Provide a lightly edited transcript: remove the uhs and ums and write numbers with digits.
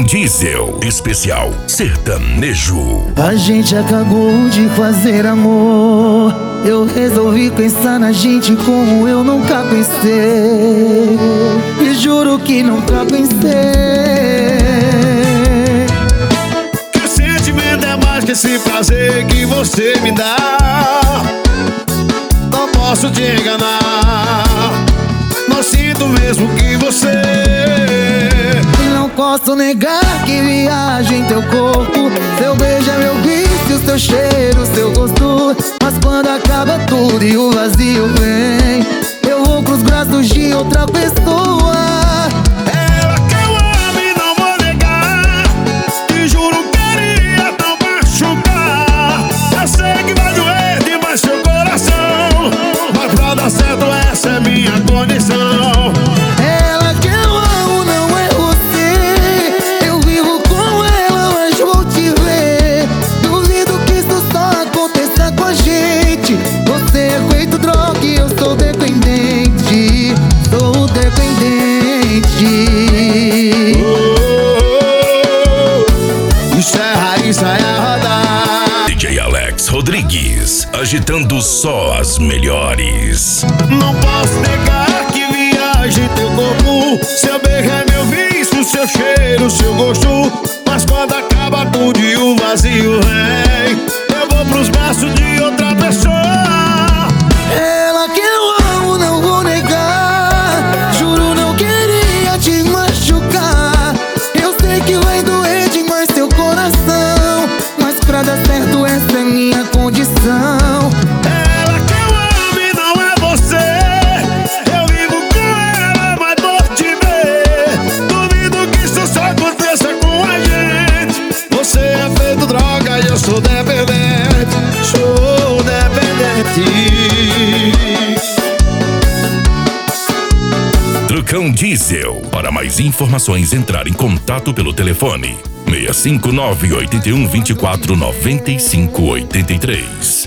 Diesel, especial sertanejo. A gente acabou de fazer amor. Eu resolvi pensar na gente como eu nunca pensei. E juro que nunca pensei. Que o sentimento é mais que esse prazer que você me dá. Não posso te enganar. Não sinto mesmo que você. Não posso negar que viajo em teu corpo. Seu beijo é meu vício, seu cheiro, seu gosto. Mas quando acaba tudo e o vazio vem, eu vou pros braços de outra pessoa. Ela que eu amo e não vou negar. Te juro que queria não machucar. Eu sei que vai doer demais seu coração, mas pra dar certo essa é minha condição. Você é feito droga e eu sou dependente. Sou dependente. Isso é raiz, sai a rodar. DJ Alex Rodrigues, agitando só as melhores. Não posso negar que viaja em teu corpo. Seu beijo é meu vício, seu cheiro, seu gosto. Mas quando acaba tudo e o vazio vem, eu vou pros braços de outra pessoa. Ela que eu amo, não vou negar. Juro, não queria te machucar. Eu sei que vai doer demais teu coração, mas pra dar certo essa é minha condição. Ela que eu amo e não é você. Eu vivo com ela, mas por te ver. Duvido que isso só aconteça com a gente. Você é feito droga e eu sou dependente. Sou dependente. Trucão Diesel. Para mais informações, entrar em contato pelo telefone 659-8124-9583.